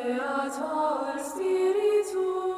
Creator Spiritus,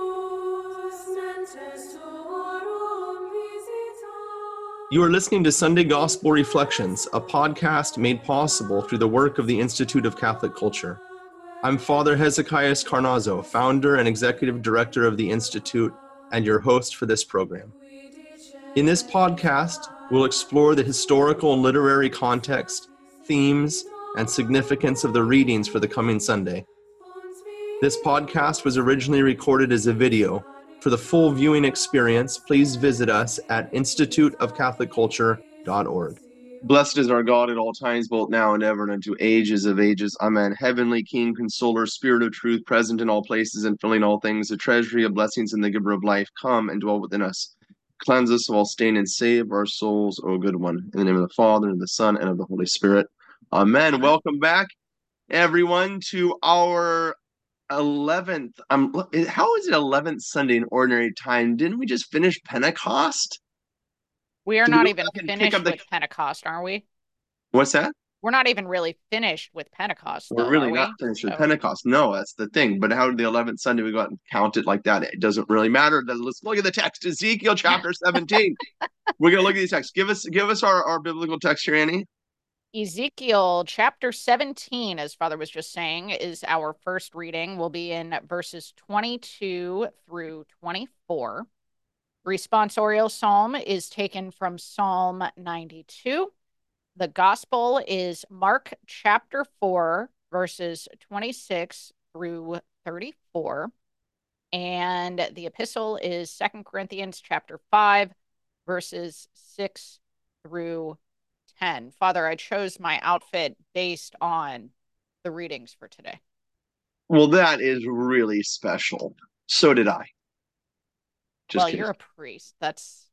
mentes tuorum visita. You are listening to Sunday Gospel Reflections, a podcast made possible through the work of the Institute of Catholic Culture. I'm Father Hezekiah Carnazzo, founder and executive director of the Institute, and your host for this program. In this podcast, we'll explore the historical and literary context, themes, and significance of the readings for the coming Sunday. This podcast was originally recorded as a video. For the full viewing experience, please visit us at instituteofcatholicculture.org. Blessed is our God at all times, both now and ever, and unto ages of ages. Amen. Heavenly King, Consoler, Spirit of truth, present in all places and filling all things, the treasury of blessings and the giver of life, come and dwell within us. Cleanse us of all stain and save our souls, O good one. In the name of the Father, and of the Son, and of the Holy Spirit. Amen. Welcome back, everyone, to our 11th. How is it 11th Sunday in Ordinary Time? Didn't we just finish Pentecost? We are Did not we even go back and pick finished up the- with Pentecost, are we? What's that? We're not even really finished with Pentecost, We're though, really are not we? finished with So- Pentecost. No, that's the thing. But how did the 11th Sunday we go out and count it like that? It doesn't really matter. Let's look at the text. Ezekiel chapter 17. We're going to look at these texts. Give us our biblical text here, Annie. Ezekiel chapter 17, as Father was just saying, is our first reading. We'll be in verses 22 through 24. Responsorial psalm is taken from Psalm 92. The gospel is Mark chapter 4, verses 26 through 34. And the epistle is 2 Corinthians chapter 5, verses 6 through 10. Father, I chose my outfit based on the readings for today. Well, that is really special. So did I. Just kidding. You're a priest. That's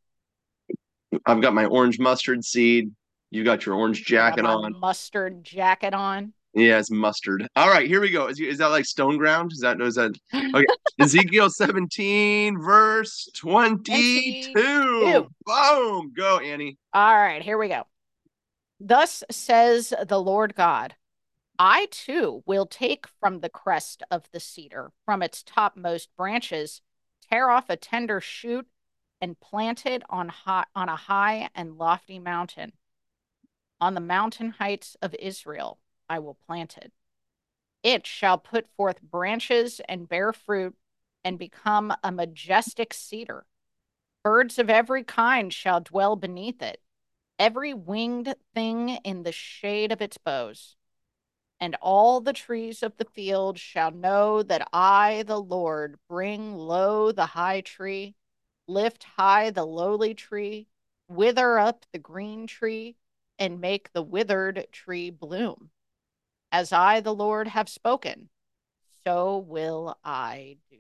I've got my orange mustard seed. You got your orange jacket on. Mustard jacket on. Yeah, it's mustard. All right, here we go. Is that like stone ground? Is that okay? Ezekiel 17, verse 22. Boom. Go, Annie. All right, here we go. Thus says the Lord God, I too will take from the crest of the cedar, from its topmost branches, tear off a tender shoot and plant it on a high and lofty mountain. On the mountain heights of Israel, I will plant it. It shall put forth branches and bear fruit and become a majestic cedar. Birds of every kind shall dwell beneath it, every winged thing in the shade of its boughs. And all the trees of the field shall know that I, the Lord, bring low the high tree, lift high the lowly tree, wither up the green tree, and make the withered tree bloom. As I, the Lord, have spoken, so will I do.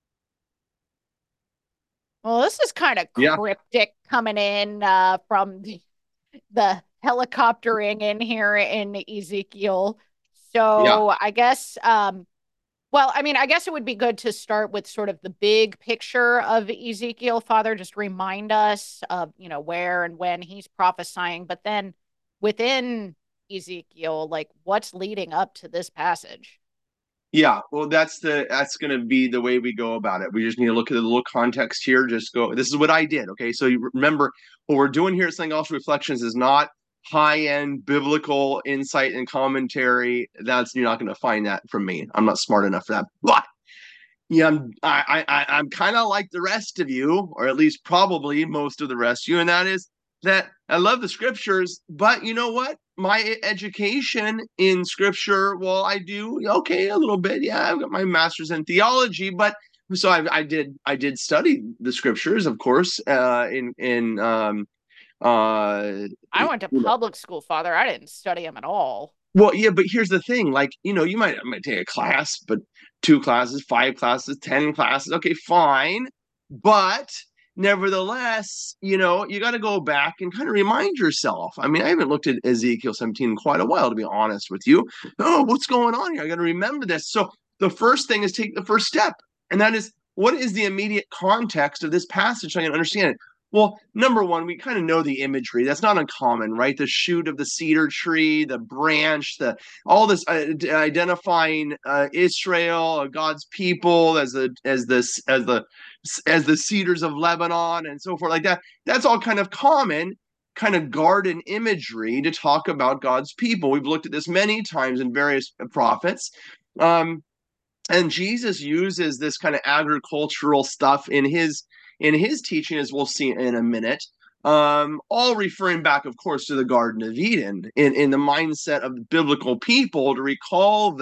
Well, this is kind of cryptic coming in from the helicoptering in here in Ezekiel. So I guess, I guess it would be good to start with sort of the big picture of Ezekiel, Father. Just remind us of, where and when he's prophesying, but then within Ezekiel, like what's leading up to this passage? Yeah, well, that's going to be the way we go about it. We just need to look at the little context here. Just go, this is what I did. Okay. So you remember what we're doing here at Sunday Gospel Reflections is not high-end biblical insight and commentary. You're not going to find that from me. I'm not smart enough for that. But yeah, I'm kind of like the rest of you, or at least probably most of the rest of you, and that is that I love the scriptures, but you know what? My education in scripture, well, I do okay a little bit. Yeah, I've got my master's in theology, but so I did study the scriptures, of course. I went to public school, Father. I didn't study them at all. Well, yeah, but here's the thing. Like, you might take a class, but 2 classes, 5 classes, 10 classes. Okay, fine. But nevertheless, you got to go back and kind of remind yourself. I mean, I haven't looked at Ezekiel 17 in quite a while, to be honest with you. Oh, what's going on here? I got to remember this. So the first thing is take the first step. And that is, what is the immediate context of this passage so I can understand it? Well, number one, we kind of know the imagery. That's not uncommon, right? The shoot of the cedar tree, the branch, the all this identifying Israel, God's people, as the cedars of Lebanon, and so forth, like that. That's all kind of common, kind of garden imagery to talk about God's people. We've looked at this many times in various prophets. And Jesus uses this kind of agricultural stuff in his teaching, as we'll see in a minute. All referring back, of course, to the Garden of Eden in the mindset of biblical people to recall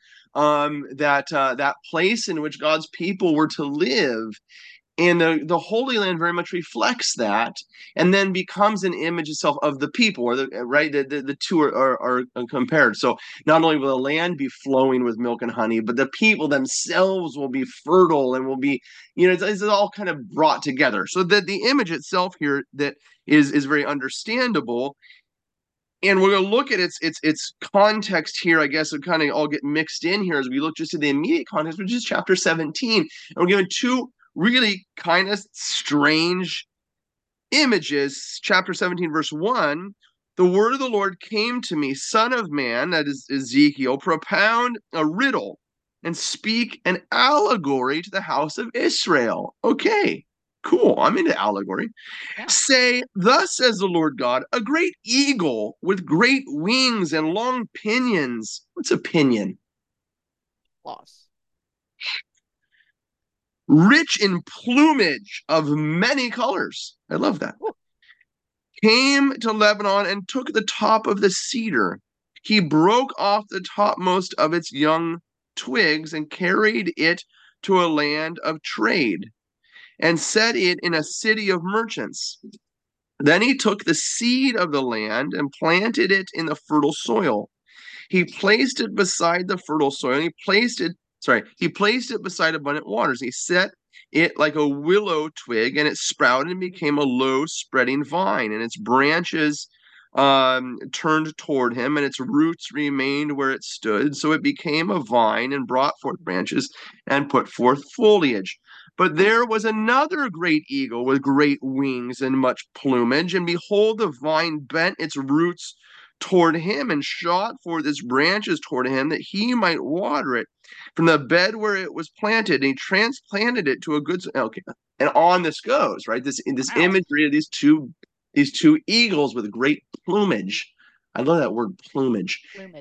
that place in which God's people were to live. And the Holy Land very much reflects that, and then becomes an image itself of the people, or right, the two are compared. So not only will the land be flowing with milk and honey, but the people themselves will be fertile and will be, it's all kind of brought together. So that the image itself here that is very understandable. And we're going to look at its context here. I guess it kind of all get mixed in here as we look just at the immediate context, which is chapter 17. And we're given two really kind of strange images. Chapter 17, verse 1, the word of the Lord came to me, son of man, that is Ezekiel, propound a riddle and speak an allegory to the house of Israel. Okay, cool. I'm into allegory. Yeah. Say, thus says the Lord God, a great eagle with great wings and long pinions. What's a pinion? Loss. Rich in plumage of many colors. I love that. Ooh. Came to Lebanon and took the top of the cedar. He broke off the topmost of its young twigs and carried it to a land of trade and set it in a city of merchants. Then he took the seed of the land and planted it in the fertile soil. He placed it beside the fertile soil, and he placed it beside abundant waters. He set it like a willow twig, and it sprouted and became a low spreading vine, and its branches turned toward him, and its roots remained where it stood. So it became a vine and brought forth branches and put forth foliage. But there was another great eagle with great wings and much plumage, and behold, the vine bent its roots toward him and shot forth its branches toward him that he might water it from the bed where it was planted, and he transplanted it to a good. Okay, and on this goes, right? This Wow. imagery of these two eagles with great plumage. I love that word, plumage. Plumage.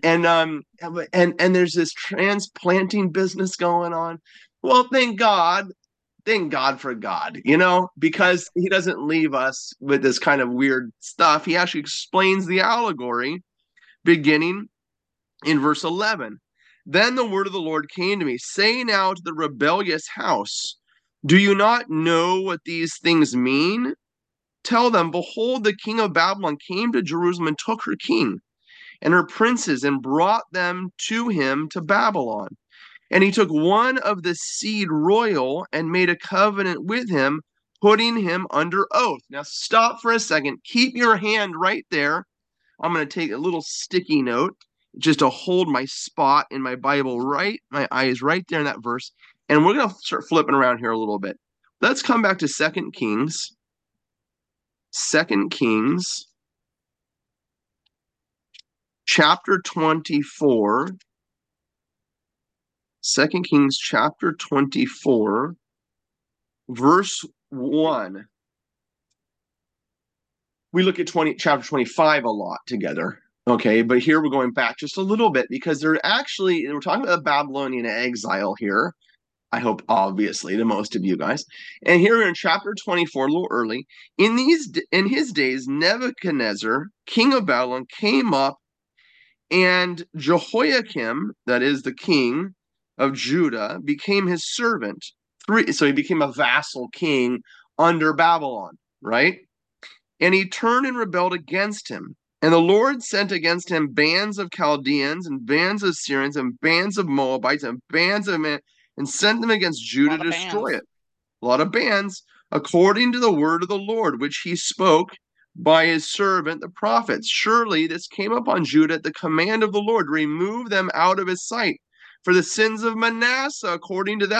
And there's this transplanting business going on. Well, thank God for God, because he doesn't leave us with this kind of weird stuff. He actually explains the allegory beginning in verse 11. Then the word of the Lord came to me, say now to the rebellious house, do you not know what these things mean? Tell them, behold, the king of Babylon came to Jerusalem and took her king and her princes and brought them to him to Babylon. And he took one of the seed royal and made a covenant with him, putting him under oath. Now stop for a second. Keep your hand right there. I'm going to take a little sticky note just to hold my spot in my Bible, right? My eyes right there in that verse. And we're going to start flipping around here a little bit. Let's come back to 2 Kings. 2 Kings chapter 24. 2 Kings chapter 24, verse 1. We look at chapter 25 a lot together, okay? But here we're going back just a little bit because we're talking about the Babylonian exile here. I hope, obviously, to most of you guys. And here we're in chapter 24, a little early. In his days, Nebuchadnezzar, king of Babylon, came up, and Jehoiakim, that is the king of Judah, became his servant. So he became a vassal king under Babylon, right? And he turned and rebelled against him. And the Lord sent against him bands of Chaldeans and bands of Syrians and bands of Moabites and bands of men, and sent them against Judah to destroy it. A lot of bands, according to the word of the Lord, which he spoke by his servant the prophets. Surely this came upon Judah at the command of the Lord, remove them out of his sight. For the sins of Manasseh, according to that,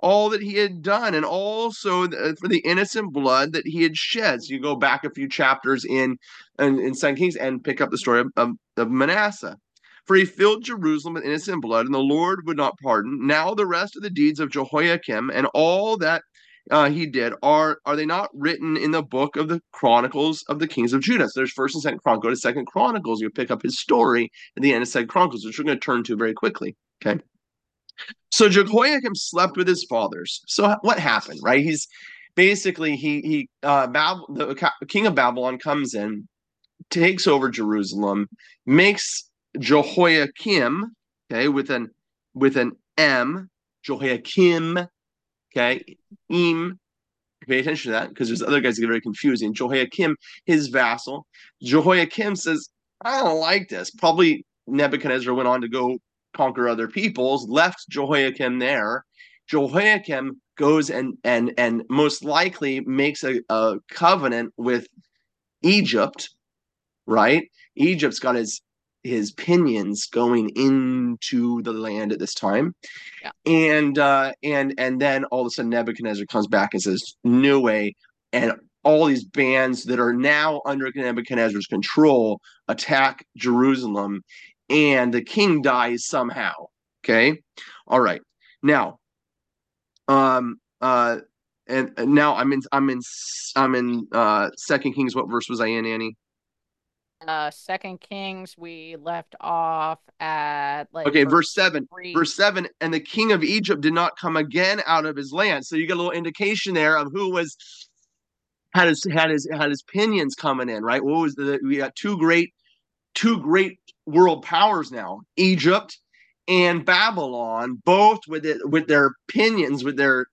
all that he had done, and also for the innocent blood that he had shed. So you go back a few chapters in 2 Kings and pick up the story of Manasseh. For he filled Jerusalem with innocent blood, and the Lord would not pardon. Now the rest of the deeds of Jehoiakim and all that he did, are they not written in the book of the Chronicles of the Kings of Judah? So there's First and Second Chronicles. Go to Second Chronicles. You pick up his story at the end of Second Chronicles, which we're going to turn to very quickly. Okay. So Jehoiakim slept with his fathers. So what happened, right? He's basically the king of Babylon comes in, takes over Jerusalem, makes Jehoiakim, okay, with an M, Jehoiakim, okay, pay attention to that because there's other guys that get very confusing. Jehoiakim, his vassal. Jehoiakim says, I don't like this. Probably Nebuchadnezzar went on to go conquer other peoples, left Jehoiakim there. Jehoiakim goes and most likely makes a covenant with Egypt, right? Egypt's got his pinions going into the land at this time. Yeah. And then all of a sudden Nebuchadnezzar comes back and says, no way. And all these bands that are now under Nebuchadnezzar's control attack Jerusalem, and the king dies somehow. Okay. All right. Now, and now I'm in 2 Kings. What verse was I in, Annie? 2 Kings, we left off at Okay, verse 7. 3. Verse 7, and the king of Egypt did not come again out of his land. So you get a little indication there of who had his pinions coming in, right? What was we got two great world powers now, Egypt and Babylon, both with their pinions, with their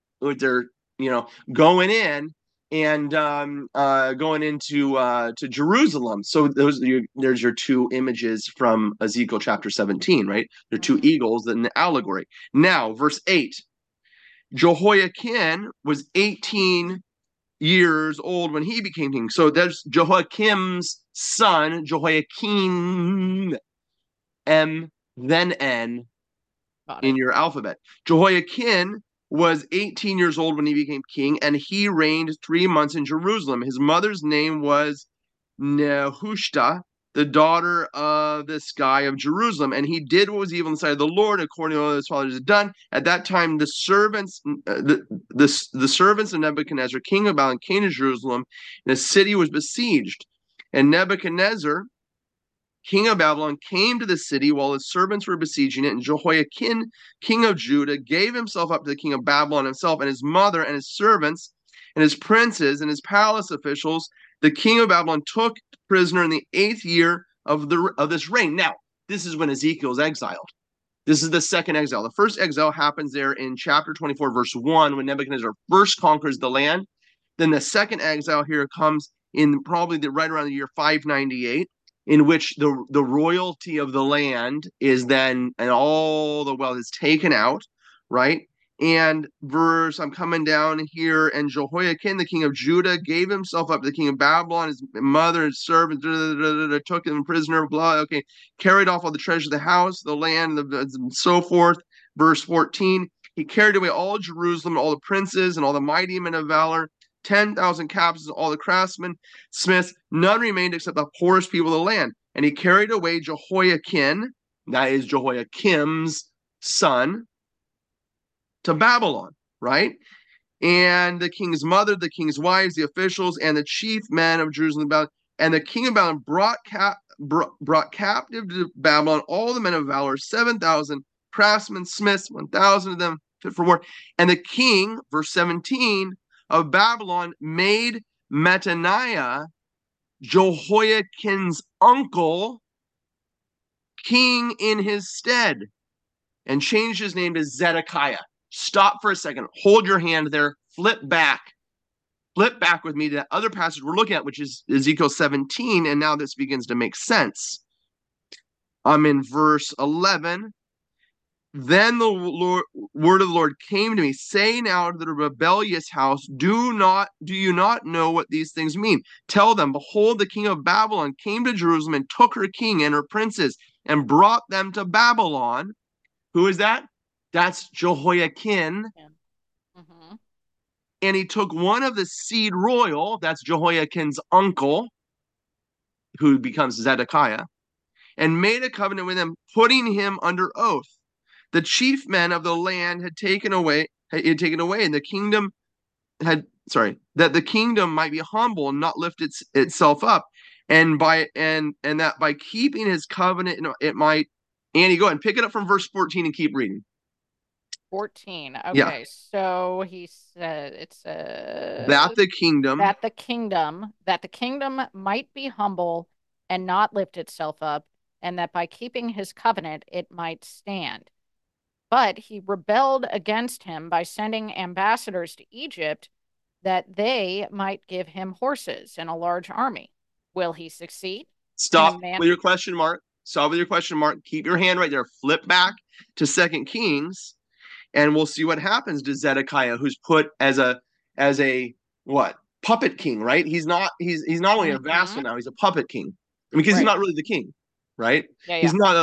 going in and going into to Jerusalem. So there's your two images from Ezekiel chapter 17, right? They're two eagles in the allegory. Now, verse 8, Jehoiakim was 18 years old when he became king. So there's Jehoiakim's son, Jehoiakim, M, then N in your alphabet. Jehoiakim was 18 years old when he became king, and he reigned 3 months in Jerusalem. His mother's name was Nehushta, the daughter of this guy of Jerusalem, and he did what was evil in the sight of the Lord, according to what his fathers had done. At that time, the servants of Nebuchadnezzar, king of Babylon, came to Jerusalem, and the city was besieged. And Nebuchadnezzar, king of Babylon, came to the city while his servants were besieging it, and Jehoiakim, king of Judah, gave himself up to the king of Babylon himself, and his mother, and his servants, and his princes, and his palace officials. The king of Babylon took prisoner in the 8th year of this reign. Now, this is when Ezekiel is exiled. This is the second exile. The first exile happens there in chapter 24, verse 1, when Nebuchadnezzar first conquers the land. Then the second exile here comes in probably right around the year 598. In which the royalty of the land is then, and all the wealth is taken out, right? And I'm coming down here, and Jehoiakim, the king of Judah, gave himself up to the king of Babylon, his mother, his servants, took him prisoner, carried off all the treasure of the house, the land, and so forth. Verse 14, he carried away all Jerusalem, all the princes, and all the mighty men of valor, 10,000 captains, all the craftsmen, smiths, none remained except the poorest people of the land. And he carried away Jehoiakim, that is Jehoiakim's son, to Babylon, right? And the king's mother, the king's wives, the officials, and the chief men of Jerusalem, and the king of Babylon brought captive to Babylon all the men of valor, 7,000 craftsmen, smiths, 1,000 of them fit for war. And the king, verse 17, of Babylon made Mattaniah, Jehoiakim's uncle, king in his stead, and changed his name to Zedekiah. Stop for a second. Hold your hand there. Flip back with me to that other passage we're looking at, which is Ezekiel 17, and now this begins to make sense. I'm in verse 11. Then the word of the Lord came to me, say now to the rebellious house, do you not know what these things mean? Tell them, behold, the king of Babylon came to Jerusalem and took her king and her princes and brought them to Babylon. Who is that? That's Jehoiakim, And he took one of the seed royal, that's Jehoiakim's uncle, who becomes Zedekiah, and made a covenant with him, putting him under oath. The chief men of the land had taken away, and the kingdom that the kingdom might be humble and not lift itself up, and that by keeping his covenant, it might. Annie, go ahead and pick it up from verse 14 and keep reading. 14. Yeah. Okay, so he said it That says the kingdom that the kingdom might be humble and not lift itself up, and that by keeping his covenant it might stand. But he rebelled against him by sending ambassadors to Egypt that they might give him horses and a large army. Will he succeed? Stop with your question mark. Stop with your question mark. Keep your hand right there. Flip back to 2 Kings, and we'll see what happens to Zedekiah, who's put as a what? Puppet king, right? He's not only a vassal now, he's a puppet king. I mean, because he's Right. not really the king, right? Yeah, He's not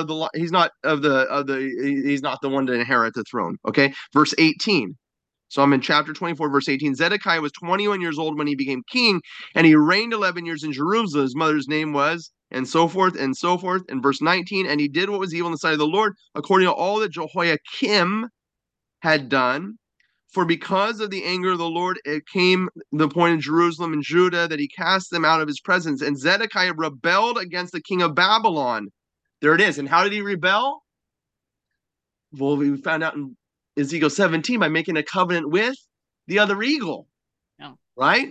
the one to inherit the throne. Okay. Verse 18. So I'm in chapter 24, verse 18. Zedekiah was 21 years old when he became king, and he reigned 11 years in Jerusalem. His mother's name was, and so forth, and so forth. And verse 19, and he did what was evil in the sight of the Lord, according to all that Jehoiakim had done. For because of the anger of the Lord, it came the point in Jerusalem and Judah that he cast them out of his presence. And Zedekiah rebelled against the king of Babylon. There it is. And how did he rebel? Well, we found out in Ezekiel 17 by making a covenant with the other eagle, right?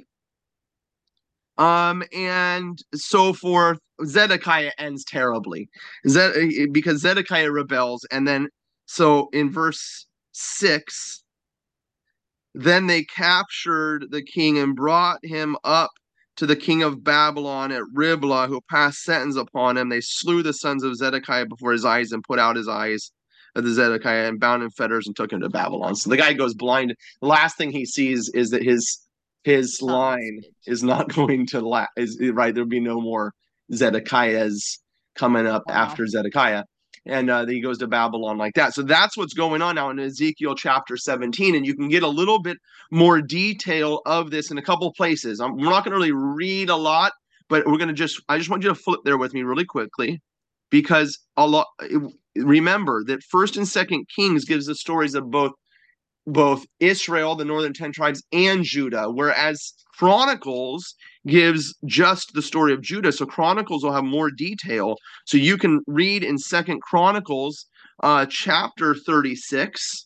And so forth. Zedekiah ends terribly, because Zedekiah rebels, and then so in verse 6, then they captured the king and brought him up to the king of Babylon at Riblah, who passed sentence upon him. They slew the sons of Zedekiah before his eyes and put out his eyes of the Zedekiah and bound in fetters and took him to Babylon. So the guy goes blind. The last thing he sees is that his line is not going to last. Right, there'll be no more Zedekiahs coming up after Zedekiah. And then he goes to Babylon like that. So that's what's going on now in Ezekiel chapter 17. And you can get a little bit more detail of this in a couple places. We're not going to really read a lot, but I just want you to flip there with me really quickly, because remember that 1st and 2nd Kings gives the stories of both Israel, the northern 10 tribes, and Judah, whereas Chronicles gives just the story of Judah. So Chronicles will have more detail. So you can read in 2nd Chronicles chapter 36.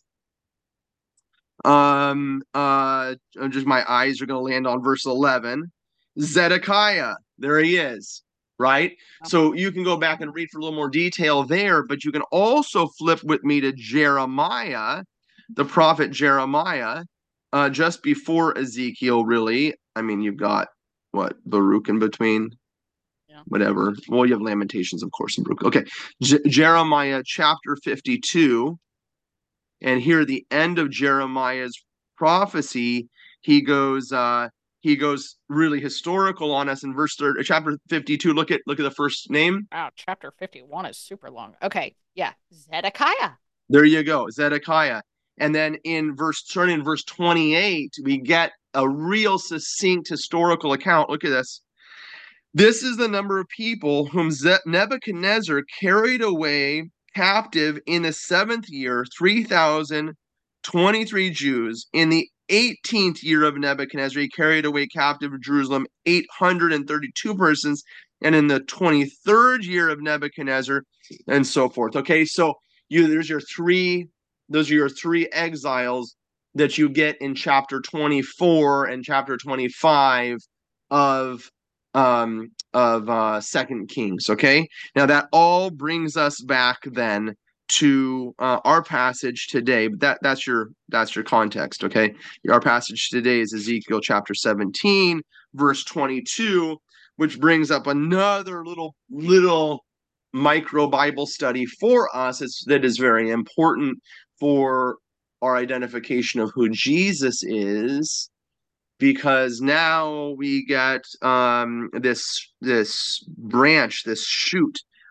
Just my eyes are going to land on verse 11. Zedekiah, there he is, right? So you can go back and read for a little more detail there, but you can also flip with me to Jeremiah, the prophet Jeremiah, just before Ezekiel, really. I mean, you've got Baruch in between, whatever. Well, you have Lamentations, of course, in Baruch. Okay, Jeremiah chapter 52, and here at the end of Jeremiah's prophecy, he goes really historical on us in chapter 52. Look at the first name. Wow, chapter 51 is super long. Okay, yeah, Zedekiah. There you go, Zedekiah. And then starting in verse 28, we get a real succinct historical account. Look at this. This is the number of people whom Nebuchadnezzar carried away captive in the 7th year, 3,023 Jews. In the 18th year of Nebuchadnezzar, he carried away captive of Jerusalem 832 persons. And in the 23rd year of Nebuchadnezzar, and so forth. Okay, so those are your three exiles that you get in chapter 24 and chapter 25 of 2nd Kings. Okay, now that all brings us back then to our passage today, but that's your context. Okay, our passage today is Ezekiel chapter 17 verse 22, which brings up another little micro Bible study for us. That is very important for our identification of who Jesus is, because now we get this branch, this shoot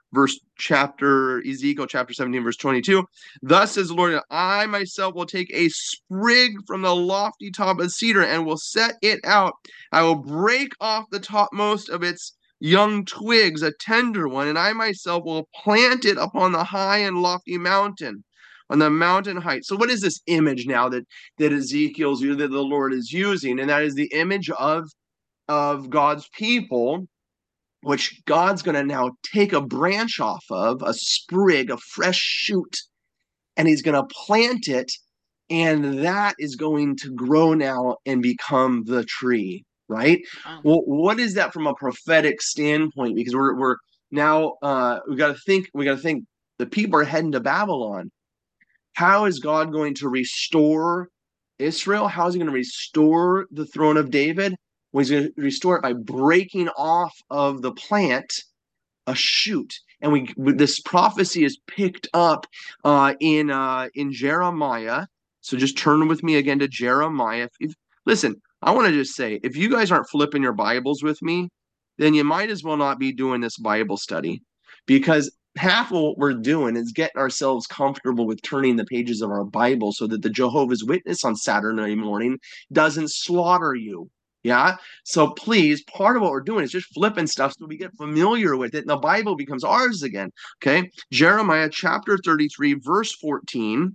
Ezekiel chapter 17, verse 22. Thus says the Lord, I myself will take a sprig from the lofty top of cedar and will set it out. I will break off the topmost of its young twigs, a tender one, and I myself will plant it upon the high and lofty mountain, on the mountain height. So what is this image now that the Lord is using? And that is the image of God's people, which God's going to now take a branch off of, a sprig, a fresh shoot, and he's going to plant it, and that is going to grow now and become the tree, right? Well, what is that from a prophetic standpoint? Because we're now we got to think the people are heading to Babylon. How is God going to restore Israel? How is he going to restore the throne of David? Well, he's going to restore it by breaking off of the plant a shoot. And this prophecy is picked up in Jeremiah. So just turn with me again to Jeremiah. Listen, I want to just say, if you guys aren't flipping your Bibles with me, then you might as well not be doing this Bible study, because half of what we're doing is getting ourselves comfortable with turning the pages of our Bible so that the Jehovah's Witness on Saturday morning doesn't slaughter you. Yeah. So please, part of what we're doing is just flipping stuff so we get familiar with it and the Bible becomes ours again. Okay. Jeremiah chapter 33, verse 14.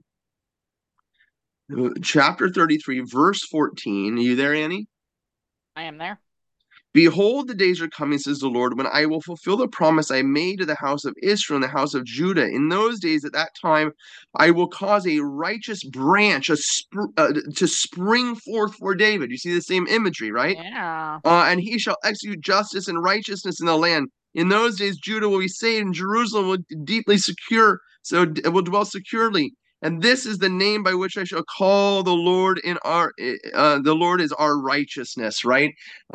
Chapter 33, verse 14. Are you there, Annie? I am there. Behold, the days are coming, says the Lord, when I will fulfill the promise I made to the house of Israel and the house of Judah. In those days, at that time, I will cause a righteous branch to spring forth for David. You see the same imagery, right? Yeah. And he shall execute justice and righteousness in the land. In those days, Judah will be saved, and Jerusalem will deeply secure, so it will dwell securely. And this is the name by which I shall call the Lord the Lord is our righteousness, right?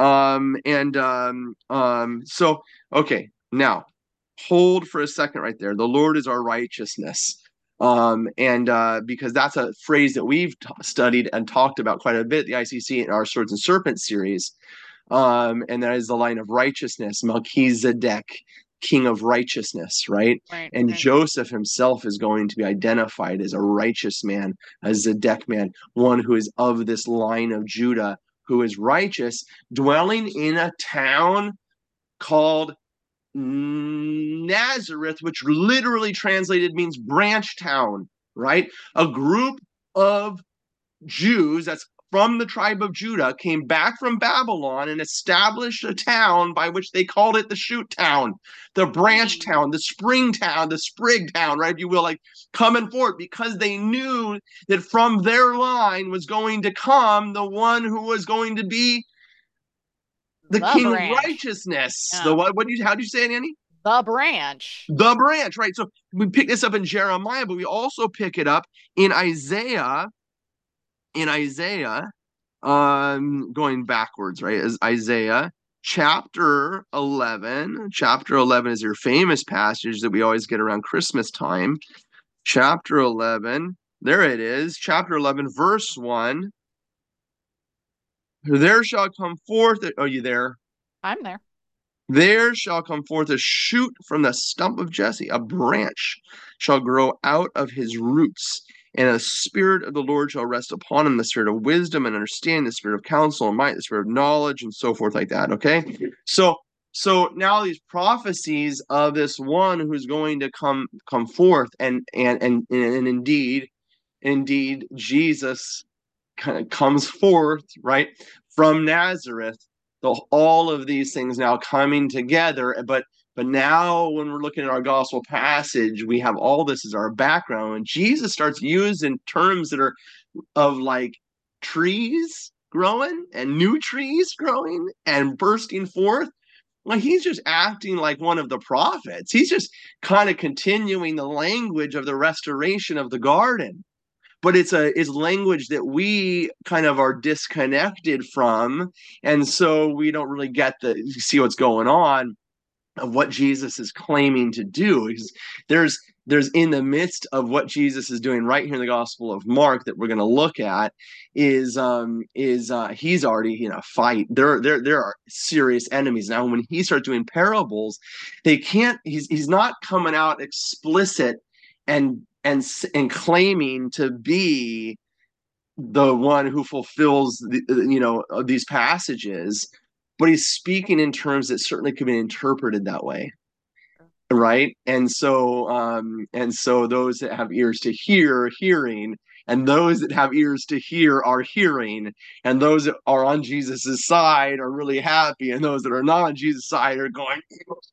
So okay, now hold for a second right there. The Lord is our righteousness. Because that's a phrase that we've studied and talked about quite a bit, the ICC in our Swords and Serpents series. And that is the line of righteousness, Melchizedek, king of righteousness, right? Right. And Right. Joseph himself is going to be identified as a righteous man, a Zedek man, one who is of this line of Judah, who is righteous, dwelling in a town called Nazareth, which literally translated means branch town, right? A group of Jews that's from the tribe of Judah came back from Babylon and established a town by which they called it the shoot town, the branch town, the spring town, the sprig town, right? If you will, like coming forth, because they knew that from their line was going to come the one who was going to be the king branch. of righteousness. Yeah. The what? How do you say it, Annie? The branch. The branch, right? So we pick this up in Jeremiah, but we also pick it up in Isaiah. Going backwards, right? As Isaiah chapter 11. Chapter 11 is your famous passage that we always get around Christmas time. Chapter 11, there it is. Chapter 11, verse 1. There shall come forth, are you there? I'm there. There shall come forth a shoot from the stump of Jesse, a branch shall grow out of his roots, and the spirit of the Lord shall rest upon him, the spirit of wisdom and understanding, the spirit of counsel and might, the spirit of knowledge, and so forth like that. Okay, so now these prophecies of this one who's going to come forth, and indeed Jesus kind of comes forth, right, from Nazareth. All of these things now coming together, but now when we're looking at our gospel passage, we have all this as our background, and Jesus starts using terms that are of like trees growing and new trees growing and bursting forth. Like he's just acting like one of the prophets. He's just kind of continuing the language of the restoration of the garden. But it's language that we kind of are disconnected from, and so we don't really get see what's going on of what Jesus is claiming to do. There's there's in the midst of what Jesus is doing right here in the Gospel of Mark that we're going to look at is he's already in a fight. There are serious enemies now. When he starts doing parables, they can't. He's not coming out explicit and claiming to be the one who fulfills these passages, but he's speaking in terms that certainly could be interpreted that way, right? And so those that have ears to hear are hearing, and those that have ears to hear are hearing, and those that are on Jesus's side are really happy, and those that are not on Jesus' side are going,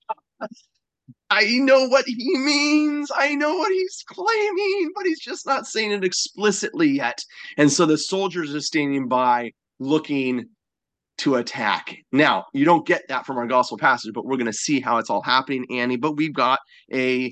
I know what he means. I know what he's claiming, but he's just not saying it explicitly yet. And so the soldiers are standing by looking to attack. Now, you don't get that from our gospel passage, but we're going to see how it's all happening, Annie. But we've got a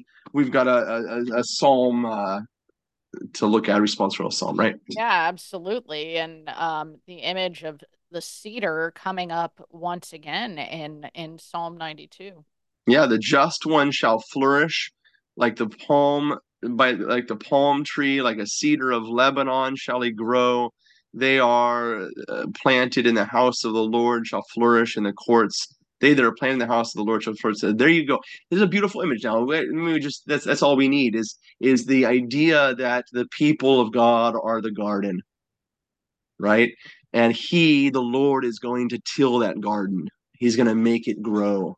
psalm to look at, a responsorial psalm, right? Yeah, absolutely. And the image of the cedar coming up once again in Psalm 92. Yeah, the just one shall flourish like the palm tree, like a cedar of Lebanon shall he grow. They are planted in the house of the Lord shall flourish in the courts. They that are planted in the house of the Lord shall flourish. So there you go. This is a beautiful image. Now, that's all we need is the idea that the people of God are the garden, right? And he, the Lord, is going to till that garden. He's going to make it grow.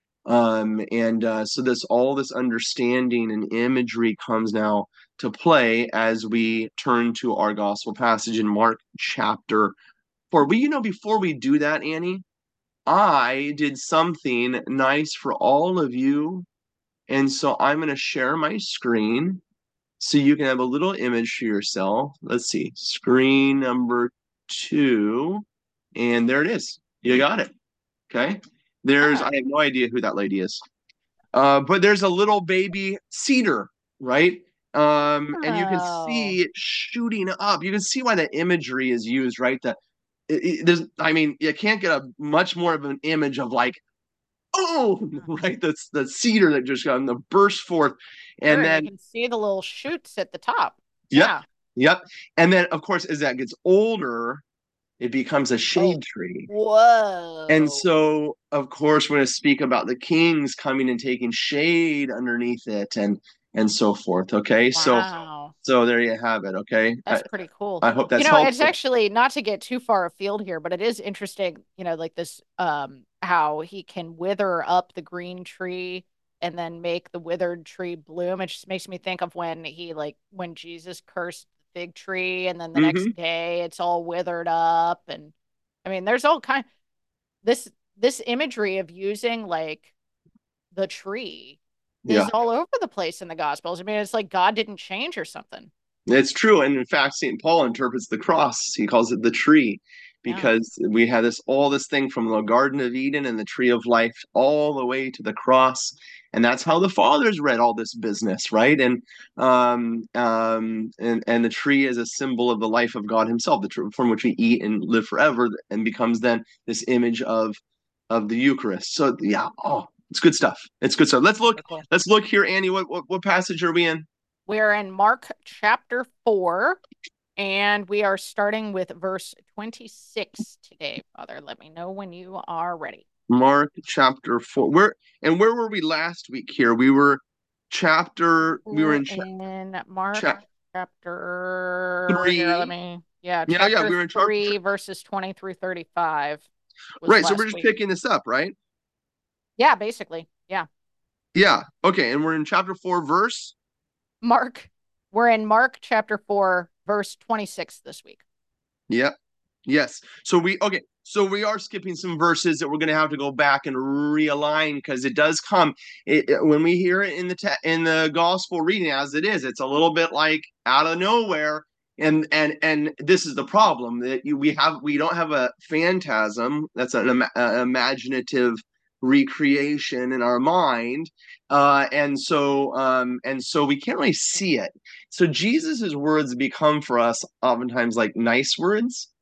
So all this understanding and imagery comes now to play as we turn to our gospel passage in Mark chapter 4. But before we do that, Annie, I did something nice for all of you, and so I'm going to share my screen so you can have a little image for yourself. Let's see, screen number 2, and there it is. You got it. Okay. I have no idea who that lady is. But there's a little baby cedar, right? And you can see it shooting up. You can see why the imagery is used, right? You can't get a much more of an image of like, right? That's the cedar that just got the burst forth, and Sure, then you can see the little shoots at the top. yep, yep, and then of course as that gets older, it becomes a shade tree. Whoa. And so, of course, we're going to speak about the kings coming and taking shade underneath it and so forth. Okay. Wow. So there you have it. Okay. That's pretty cool. I hope that's It's helpful. actually not to get too far afield here, but it is interesting, like this, how he can wither up the green tree and then make the withered tree bloom. It just makes me think of when when Jesus cursed the fig tree and then the next day it's all withered up. And I mean, there's all this imagery of using like the tree is all over the place in the Gospels. I mean, it's like God didn't change or something. It's true. And in fact, St. Paul interprets the cross. He calls it the tree because we had all this thing from the Garden of Eden and the tree of life all the way to the cross. And that's how the fathers read all this business, right? And the tree is a symbol of the life of God himself, the tree from which we eat and live forever, and becomes then this image of the Eucharist. So yeah, it's good stuff. It's good stuff. Let's look here, Annie. What passage are we in? We're in Mark chapter 4, and we are starting with verse 26 today. Father, let me know when you are ready. Mark chapter 4. Where were we last week here? We were in Mark chapter 3. Chapter we were in 3, verses 20 through 35. Right, so we're just picking this up, right? Yeah, basically. Yeah. Yeah. Okay, and we're in chapter 4, verse We're in Mark chapter 4, verse 26 this week. Yep. Yes. So we are skipping some verses that we're going to have to go back and realign because it does come when we hear it in the gospel reading as it is. It's a little bit like out of nowhere, and this is the problem that we don't have a phantasm. That's an imaginative recreation in our mind, and so we can't really see it. So Jesus's words become for us oftentimes like nice words,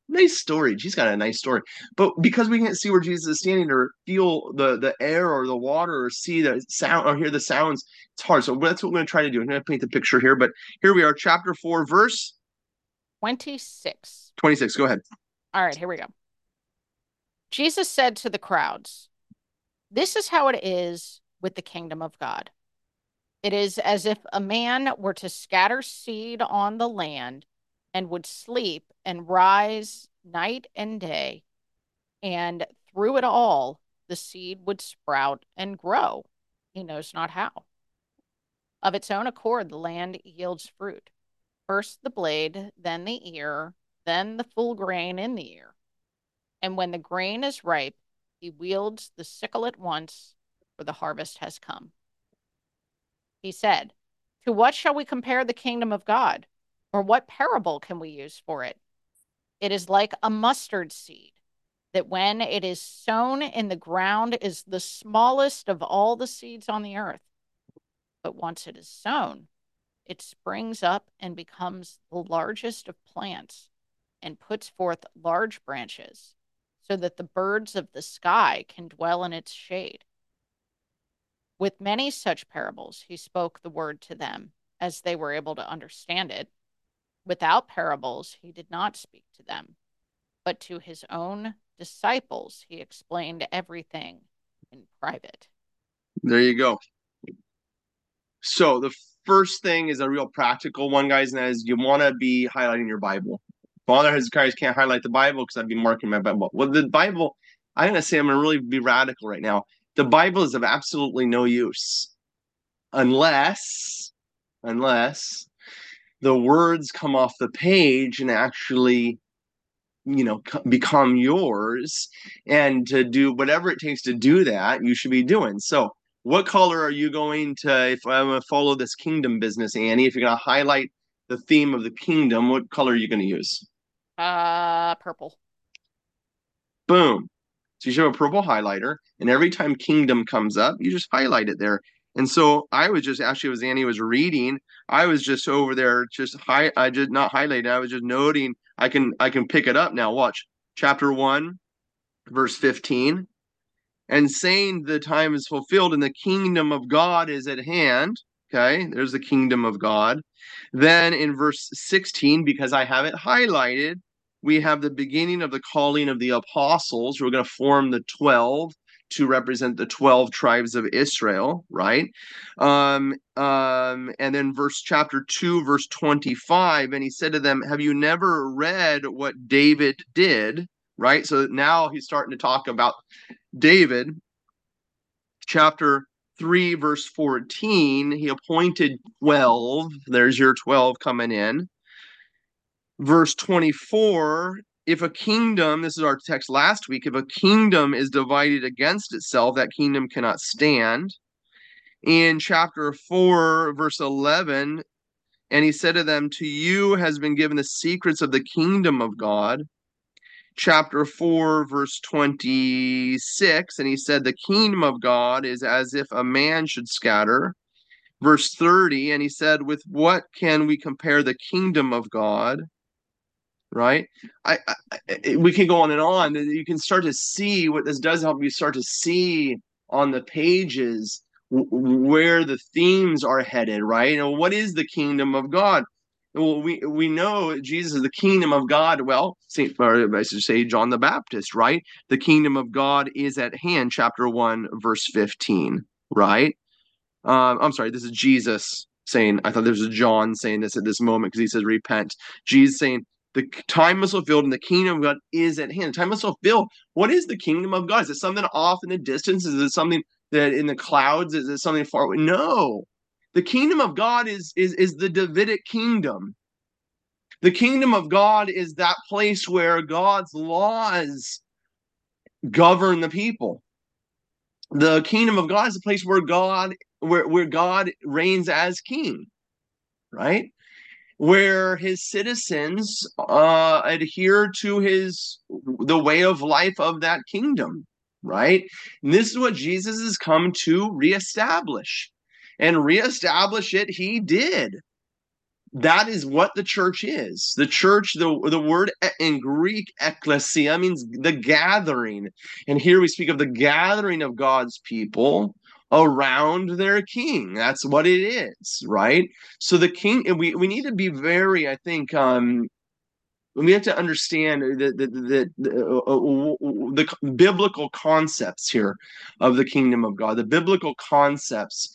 Nice story. She's got a nice story. But because we can't see where Jesus is standing or feel the air or the water or see the sound or hear the sounds, it's hard. So that's what we're going to try to do. I'm going to paint the picture here. But here we are, chapter 4, verse 26. 26. Go ahead. All right, here we go. Jesus said to the crowds, "This is how it is with the kingdom of God. It is as if a man were to scatter seed on the land and would sleep and rise night and day, and through it all the seed would sprout and grow. He knows not how. Of its own accord, the land yields fruit. First the blade, then the ear, then the full grain in the ear. And when the grain is ripe, he wields the sickle at once, for the harvest has come." He said, "To what shall we compare the kingdom of God? Or what parable can we use for it? It is like a mustard seed, that when it is sown in the ground is the smallest of all the seeds on the earth. But once it is sown, it springs up and becomes the largest of plants and puts forth large branches, so that the birds of the sky can dwell in its shade." With many such parables, he spoke the word to them, as they were able to understand it. Without parables, he did not speak to them, but to his own disciples, he explained everything in private. There you go. So the first thing is a real practical one, guys, and that is you want to be highlighting your Bible. Father Hezekiah can't highlight the Bible because I'd be marking my Bible. Well, the Bible, I'm going to say I'm going to really be radical right now. The Bible is of absolutely no use unless the words come off the page and actually become yours, and to do whatever it takes to do that, you should be doing. So what color are you going to, if I'm going to follow this kingdom business, Annie, if you're going to highlight the theme of the kingdom, what color are you going to use? Purple. Boom. So you should have a purple highlighter, and every time kingdom comes up, you just highlight it there. And so I was just actually, as Annie was reading, I was just over there, I just not highlighting, I was just noting. I can pick it up now. Watch chapter 1, verse 15, and saying the time is fulfilled and the kingdom of God is at hand. Okay, there's the kingdom of God. Then in verse 16, because I have it highlighted, we have the beginning of the calling of the apostles. We're going to form the 12 to represent the 12 tribes of Israel, right? And then chapter 2, verse 25, and he said to them, "Have you never read what David did?" Right? So now he's starting to talk about David. Chapter 3, verse 14, he appointed 12. There's your 12 coming in. Verse 24, if a kingdom, this is our text last week, if a kingdom is divided against itself, that kingdom cannot stand. In chapter 4, verse 11, and he said to them, "To you has been given the secrets of the kingdom of God." Chapter 4, verse 26, and he said, "The kingdom of God is as if a man should scatter." Verse 30, and he said, "With what can we compare the kingdom of God?" Right? We can go on and on. You can start to see what this does help you start to see on the pages where the themes are headed, right? And what is the kingdom of God? Well, we know Jesus is the kingdom of God. Well, I should say John the Baptist, right? The kingdom of God is at hand, chapter 1, verse 15, right? I'm sorry, this is Jesus saying, I thought there was John saying this at this moment because he says, repent. Jesus saying, the time is fulfilled and the kingdom of God is at hand. The time is fulfilled. What is the kingdom of God? Is it something off in the distance? Is it something that in the clouds? Is it something far away? No. The kingdom of God is the Davidic kingdom. The kingdom of God is that place where God's laws govern the people. The kingdom of God is a place where God reigns as king, right? Where his citizens adhere to the way of life of that kingdom, right? And this is what Jesus has come to reestablish. And reestablish it he did. that is what the church is. The church, the word in Greek, ecclesia, means the gathering. And here we speak of the gathering of God's people around their king. That's what it is, right? So the king, and we need to be very, I think, we have to understand the biblical concepts here of the kingdom of God, the biblical concepts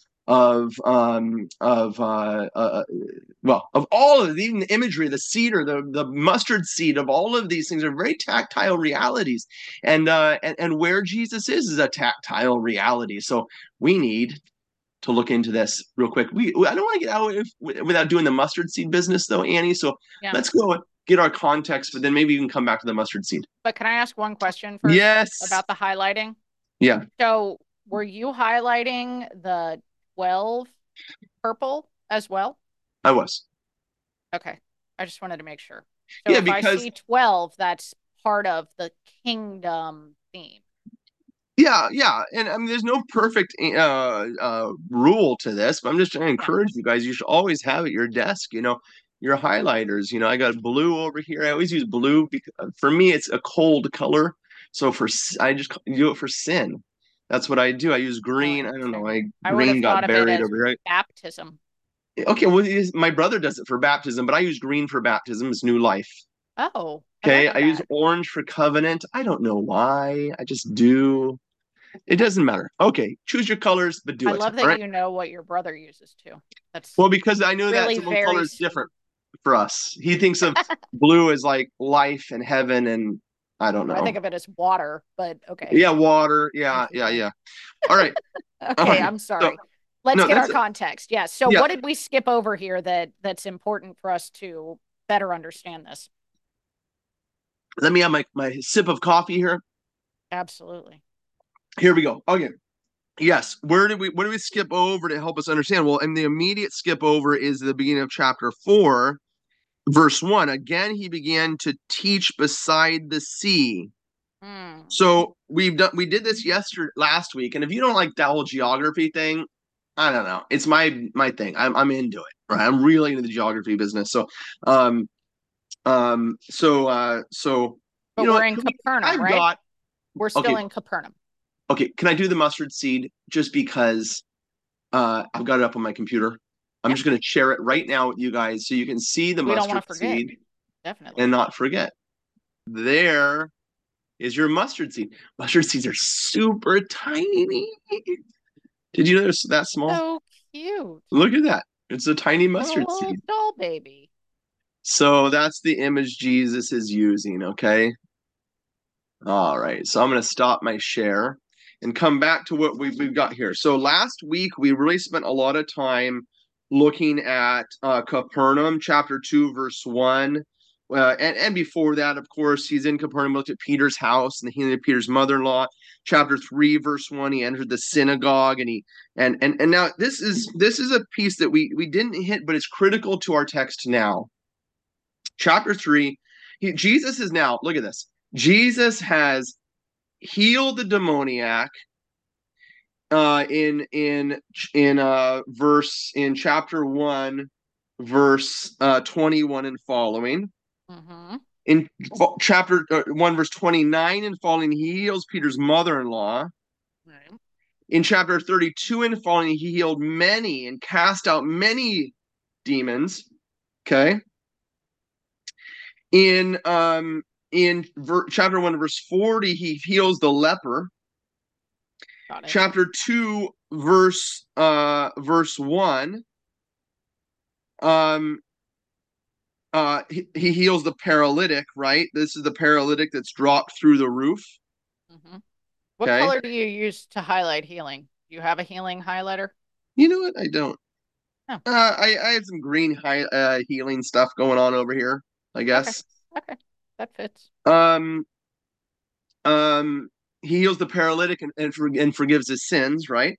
of all of even the imagery, the cedar, the mustard seed, of all of these things are very tactile realities, and where Jesus is a tactile reality. So we need to look into this real quick. I don't want to get out without doing the mustard seed business though, Annie. So Yeah. let's go get our context, but then maybe you can come back to the mustard seed. But can I ask one question first Yes. about the highlighting? Yeah. So were you highlighting the 12 purple as well? I was. Okay. I just wanted to make sure. So Yeah, if I because see 12, that's part of the kingdom theme. yeah, and I mean, there's no perfect rule to this, but I'm just trying to Yeah. encourage you guys. You should always have at your desk, your highlighters. I got blue over here. I always use blue because for me it's a cold color. So I just do it for sin. That's what I do. I use Oh, green. I don't know. interesting. I would Green have thought got of it buried as over here. baptism. Okay, well, my brother does it for baptism, but I use green for baptism. It's new life. Oh, I Okay, like I use that. orange for covenant. I don't know why. I just do. It doesn't matter. Okay, choose your colors, but do I it. love All that right. you know what your brother uses too. That's Well, because I know that really one color very is sweet. different for us. He thinks of blue as like life and heaven, and I don't I think know. of it as water, but okay. Yeah, water. Yeah, yeah, Interesting. yeah. All right. All Okay, right. I'm So sorry. Let's no, get our that's it. context. Yeah. So Yeah. what did we skip over here that's important for us to better understand this? Let me have my sip of coffee here. Absolutely. Here we go. Okay. Yes. What did we skip over to help us understand? Well, and the immediate skip over is the beginning of chapter 4, verse 1. Again, he began to teach beside the sea. Hmm. So we did this last week, and if you don't like that whole geography thing, I don't know. It's my thing. I'm into it. Right. I'm really into the geography business. So um so But we're in can Capernaum, I've right? got We're still okay, in Capernaum. okay. Can I do the mustard seed just because I've got it up on my computer? I'm Yeah, just gonna share it right please. now with you guys so you can see the We don't want mustard to forget. seed and Definitely. not forget. There is your mustard seed. Mustard seeds are super tiny. Did you know it's that small? So cute. Look at that. It's a tiny mustard Little seed. doll baby. So that's the image Jesus is using, okay? All right. So I'm going to stop my share and come back to what we've got here. So last week, we really spent a lot of time looking at Capernaum, chapter 2, verse 1. And before that, of course, he's in Capernaum, looked at Peter's house and the healing of Peter's mother-in-law. Chapter 3, verse 1, he entered the synagogue, and now this is a piece that we didn't hit, but it's critical to our text now. Chapter 3, Jesus is now, look at this. Jesus has healed the demoniac in chapter 1, verse 21 and following. Mm-hmm. In chapter 1, verse 29 and following, he heals Peter's mother-in-law. Right. In chapter 32 and following, he healed many and cast out many demons. Okay. In chapter 1, verse 40, he heals the leper. Got it. Chapter 2, verse 1, um he heals the paralytic, right? This is the paralytic that's dropped through the roof. Mm-hmm. What Okay. color do you use to highlight healing? Do you have a healing highlighter? You know what? I don't. Oh, I have some green healing stuff going on over here, I okay. guess. Okay. That fits. Um, he heals the paralytic and forgives his sins, right?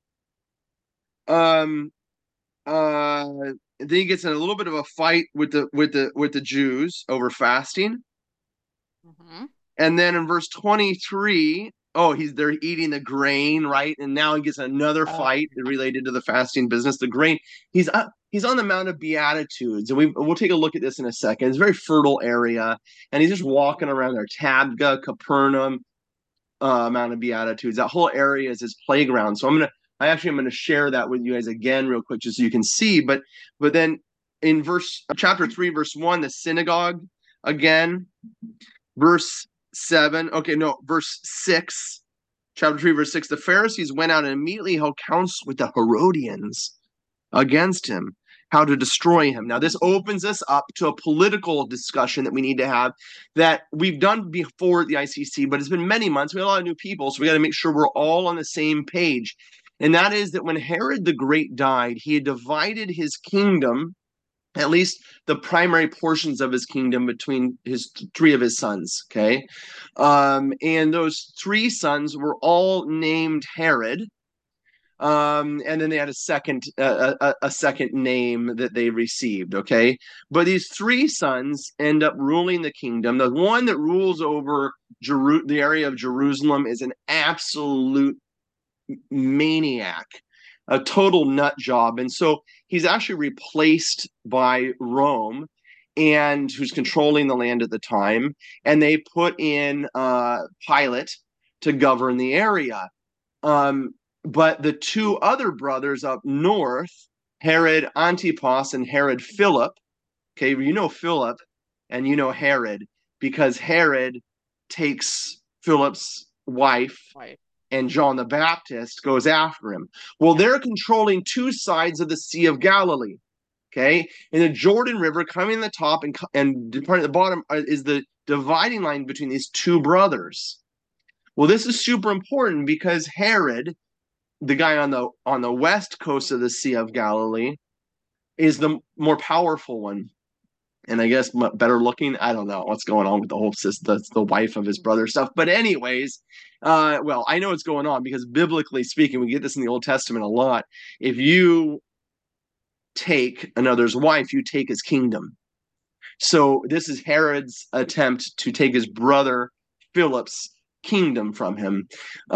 Um, then he gets in a little bit of a fight with the Jews over fasting. Mm-hmm. And then in verse 23, oh, they're eating the grain, right? And now he gets another Oh, fight related to the fasting business. The grain. He's on the Mount of Beatitudes, and we'll take a look at this in a second. It's a very fertile area, and he's just walking around there. Tabgha, Capernaum, Mount of Beatitudes. That whole area is his playground. So I'm gonna share that with you guys again real quick, just so you can see. But then in chapter 3, verse 1, the synagogue again. Verse 7, okay, no, verse 6, chapter 3, verse 6, the Pharisees went out and immediately held counsel with the Herodians against him, how to destroy him. Now, this opens us up to a political discussion that we need to have that we've done before at the ICC, but it's been many months. We have a lot of new people, so we got to make sure we're all on the same page. And that is that when Herod the Great died, he had divided his kingdom, at least the primary portions of his kingdom, between three of his sons. Okay. And those three sons were all named Herod. And then they had a second name that they received. Okay. But these three sons end up ruling the kingdom. The one that rules over the area of Jerusalem is an absolute maniac, a total nut job. And so he's actually replaced by Rome, and who's controlling the land at the time. And they put in Pilate to govern the area. But the two other brothers up north, Herod Antipas and Herod Philip, okay, you know Philip and you know Herod, because Herod takes Philip's wife, right. and John the Baptist goes after him. Well, they're controlling two sides of the Sea of Galilee. Okay, and the Jordan River coming in the top and departing at the bottom is the dividing line between these two brothers. Well, this is super important because Herod, the guy on the west coast of the Sea of Galilee, is the more powerful one, and I guess better looking. I don't know what's going on with the whole system. That's the wife of his brother stuff. But anyways, well, I know what's going on because biblically speaking, we get this in the Old Testament a lot. If you take another's wife, you take his kingdom. So this is Herod's attempt to take his brother Philip's kingdom from him,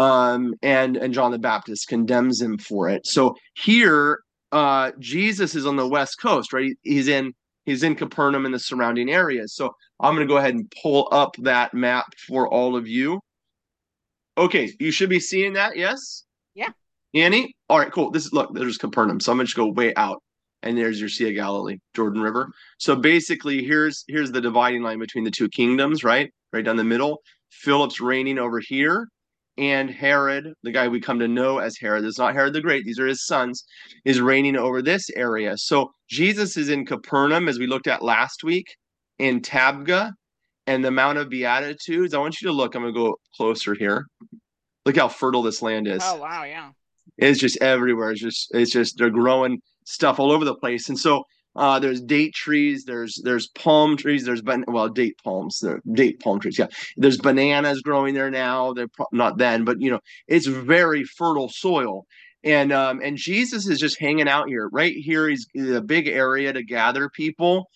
and John the Baptist condemns him for it. So here, Jesus is on the west coast, right? He's in Capernaum and the surrounding areas. So I'm going to go ahead and pull up that map for all of you. Okay, you should be seeing that, yes? Yeah. Annie? All right, cool. Look, there's Capernaum. So I'm going to just go way out. And there's your Sea of Galilee, Jordan River. So basically, here's the dividing line between the two kingdoms, right? Right down the middle. Philip's reigning over here, and Herod, the guy we come to know as Herod, it's not Herod the Great, these are his sons, is reigning over this area. So Jesus is in Capernaum, as we looked at last week, in Tabgha, and the Mount of Beatitudes. I want you to look. I'm going to go closer here. Look how fertile this land is. Oh, wow. Yeah. It's just everywhere. It's just they're growing stuff all over the place. And so there's date trees, there's palm trees, date palms, date palm trees. Yeah, there's bananas growing there now. They're not then, but it's very fertile soil. And Jesus is just hanging out here. Right here, he's a big area to gather people.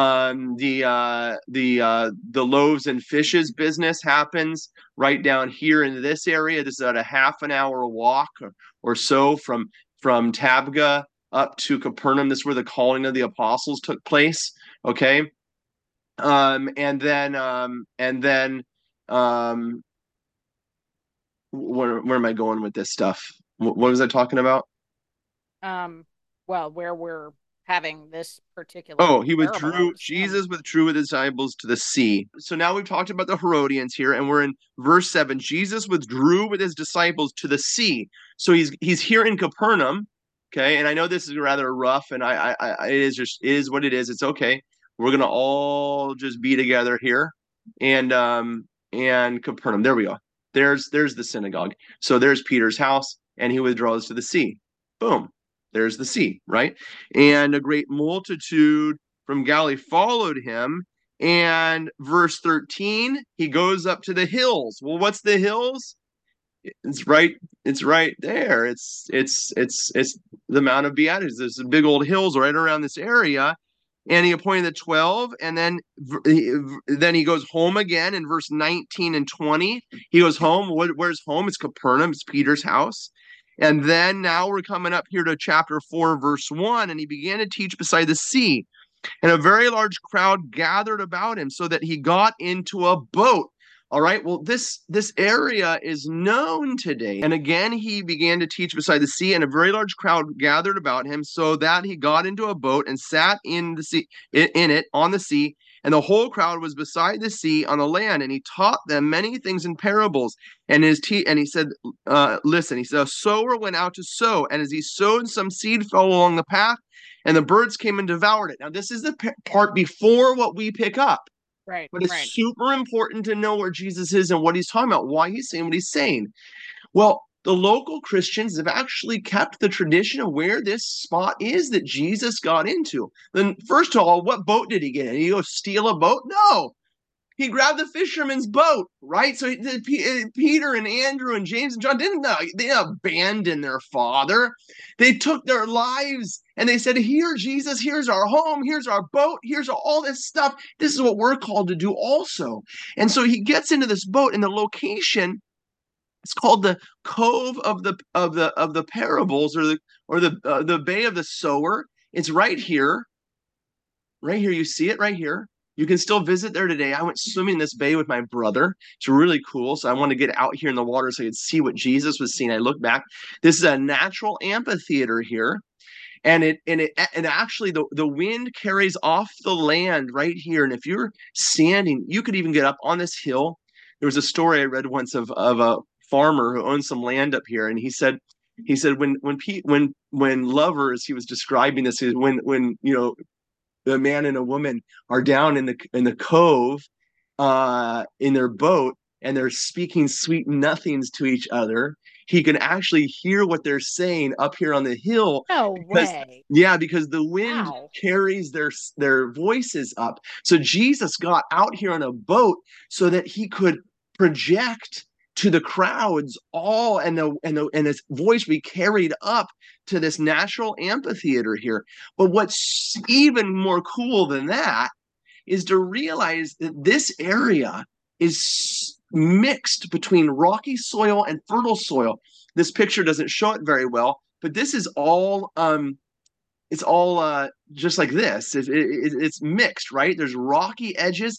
The loaves and fishes business happens right down here in this area. This is about a half an hour walk or so from Tabgha up to Capernaum. This is where the calling of the apostles took place. Okay. And then where am I going with this stuff? What was I talking about? Well, where we're having this particular Oh, parable, Jesus withdrew with his disciples to the sea. So now we've talked about the Herodians here, and we're in verse 7. Jesus withdrew with his disciples to the sea. So he's here in Capernaum. Okay, and I know this is rather rough, and it is what it is. It's okay. We're gonna all just be together here, and Capernaum. There we go. There's the synagogue. So there's Peter's house, and he withdraws to the sea. Boom. There's the sea, right? And a great multitude from Galilee followed him. And verse 13, he goes up to the hills. Well, what's the hills? It's right there. It's the Mount of Beatitudes. There's some big old hills right around this area. and he appointed the 12, and then he goes home again in verse 19 and 20. He goes home. Where's home? It's Capernaum. It's Peter's house. And then now we're coming up here to chapter 4, verse 1, and he began to teach beside the sea. And a very large crowd gathered about him, so that he got into a boat. All right. Well, this area is known today. And again, he began to teach beside the sea, and a very large crowd gathered about him, so that he got into a boat and sat in the sea, in it on the sea. And the whole crowd was beside the sea on the land, and he taught them many things in parables. And he said, "Listen." He said, "A sower went out to sow, and as he sowed, some seed fell along the path, and the birds came and devoured it." Now, this is the part before what we pick up. Right, But it's right. super important to know where Jesus is and what he's talking about, why he's saying what he's saying. Well, the local Christians have actually kept the tradition of where this spot is that Jesus got into. Then, first of all, what boat did he get in? Did he go steal a boat? No. He grabbed the fisherman's boat, right? So Peter and Andrew and James and John they didn't abandon their father. They took their lives and they said, "Here, Jesus, here's our home, here's our boat, here's all this stuff. This is what we're called to do also." And so he gets into this boat, and the location, it's called the Cove of the Parables, or the Bay of the Sower. It's right here. Right here, you see it right here. You can still visit there today. I went swimming in this bay with my brother. It's really cool. So I want to get out here in the water so I could see what Jesus was seeing. I look back. This is a natural amphitheater here. And actually the wind carries off the land right here. And if you're standing, you could even get up on this hill. There was a story I read once of a farmer who owned some land up here, and he said when lovers, he was describing this, when the man and a woman are down in the cove, in their boat, and they're speaking sweet nothings to each other. He can actually hear what they're saying up here on the hill. No way. Because the wind Wow. carries their voices up. So Jesus got out here on a boat so that he could project to the crowds all, and his voice be carried up to this natural amphitheater here. But what's even more cool than that is to realize that this area is mixed between rocky soil and fertile soil. This picture doesn't show it very well, but this is all it's all just like this. It's mixed, right? There's rocky edges.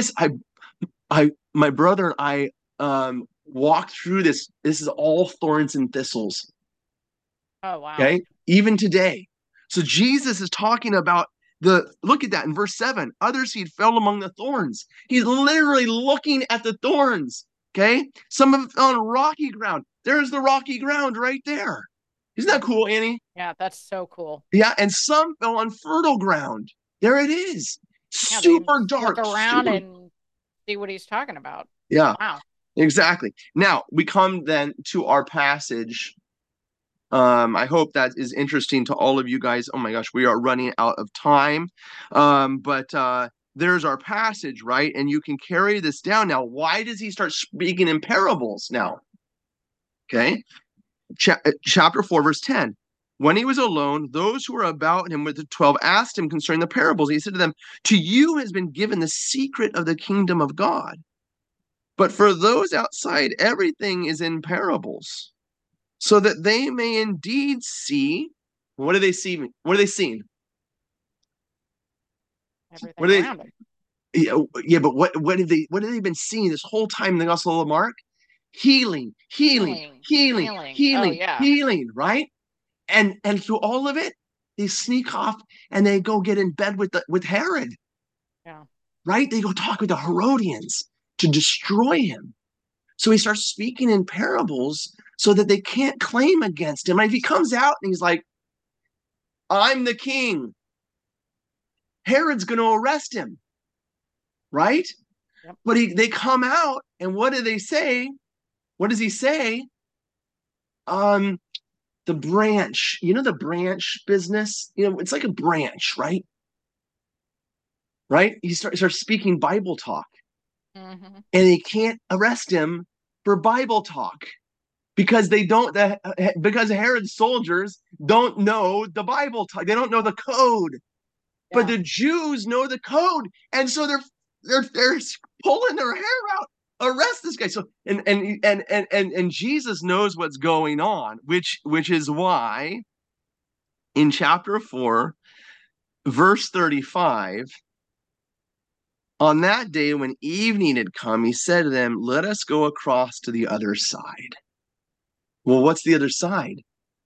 My brother and I walked through this. This is all thorns and thistles. Oh, wow. Okay, even today. So Jesus is talking about look at that in verse 7. Other seed fell among the thorns. He's literally looking at the thorns. Okay, some of it fell on rocky ground. There's the rocky ground right there. Isn't that cool, Annie? Yeah, that's so cool. Yeah, and some fell on fertile ground. There it is. Yeah, Super dark. look around and see what he's talking about. Yeah, Wow. exactly. Now we come then to our passage. I hope that is interesting to all of you guys. Oh my gosh, we are running out of time. But there's our passage, right? And you can carry this down. Now, why does he start speaking in parables now? Okay. Chapter 4, verse 10. When he was alone, those who were about him with the 12 asked him concerning the parables. He said to them, "To you has been given the secret of the kingdom of God. But for those outside, everything is in parables, so that they may indeed see." What do they see? What are they seeing? Everything What are they? around him. Yeah, but what have they been seeing this whole time in the Gospel of Mark? Healing, Healing. Oh, yeah. healing, right? And through all of it, they sneak off and they go get in bed with Herod. Yeah. Right? They go talk with the Herodians to destroy him. So he starts speaking in parables so that they can't claim against him. And if he comes out and he's like, "I'm the king," Herod's going to arrest him, right? Yep. But they come out, and what do they say? What does he say? The branch, the branch business, it's like a branch, right? Right? He starts speaking Bible talk, Mm-hmm. and they can't arrest him for Bible talk because because Herod's soldiers don't know the Bible talk. They don't know the code. but Yeah. the Jews know the code, and so they're pulling their hair out. Arrest this guy. So and Jesus knows what's going on, which is why in chapter 4, verse 35, on that day when evening had come, he said to them, "Let us go across to the other side." Well, what's the other side?